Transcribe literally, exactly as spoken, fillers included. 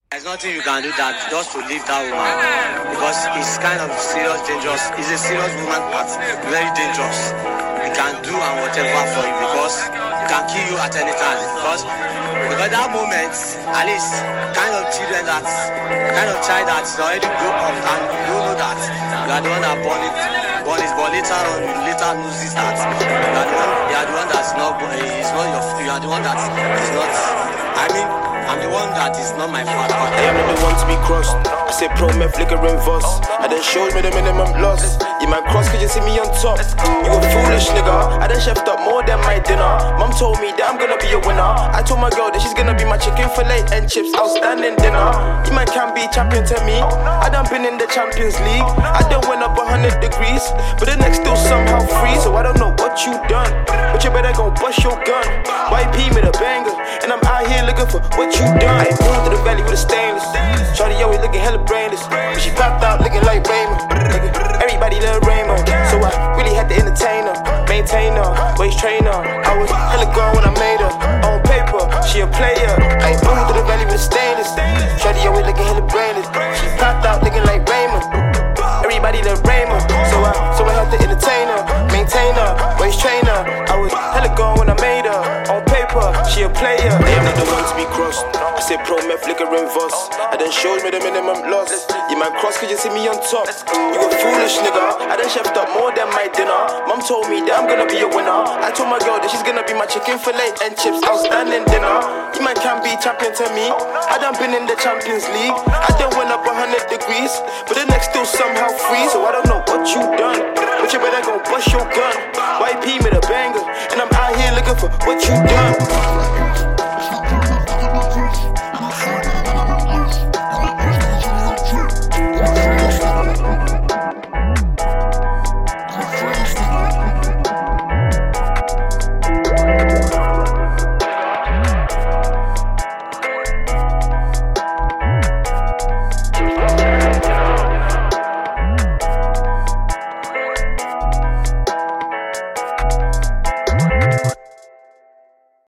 There's nothing you can do that just to leave that woman because it's kind of serious, dangerous. It's a serious woman, but very dangerous. It can do and whatever for you because it can kill you at any time. Because because that moment, at least, kind of children that, kind of child that's already grown up and you know that you are the one that born it, born it, but later on you later loses that you are the one, you are the one that's not, it's not your, you are the one that is not. I mean. I'm the one that is not my father. I am not the one to be crossed. I say pro meth, liquor and Voss. I done showed me the minimum loss. You man cross, cause you see me on top. You a foolish nigga. I done chefed up more than my dinner. Mom told me that I'm gonna be a winner. I told my girl that she's gonna be my chicken fillet and chips outstanding dinner. You man can be champion to me. I done been in the Champions League. I done went up a hundred degrees, but the next still somehow free. So I don't know what you done, but you better go bust your gun. Y P me the banger, and I'm out here looking for what you done. I moved to the valley with a stainless. Shorty always looking hella brainless, but she popped out looking like Raymond. Everybody love Raymond, so I really had to entertain her, maintain her, waist train her. I was hella gone when I made her. On paper, she a player. I moved to the valley with a stainless. Shorty always looking hella brainless. She popped out looking like Raymond. Everybody love Raymond, so I so I had to entertain her, maintain her, waist train her. I was hella gone when I made her. On paper, she a player. I am not the one to be crossed. I say pro meth, liquor and Voss. I done showed me the minimum loss. You man cross cause you see me on top. You a foolish nigga. I done chefed up more than my dinner. Mom told me that I'm gonna be a winner. I told my girl that she's gonna be my chicken fillet and chips outstanding dinner. You man can be champion to me. I done been in the Champions League. I done went up a hundred degrees, but the next still somehow free. So I don't know what you done, but you better go bust your gun. Y P me the banger, and I'm out here looking for what you done.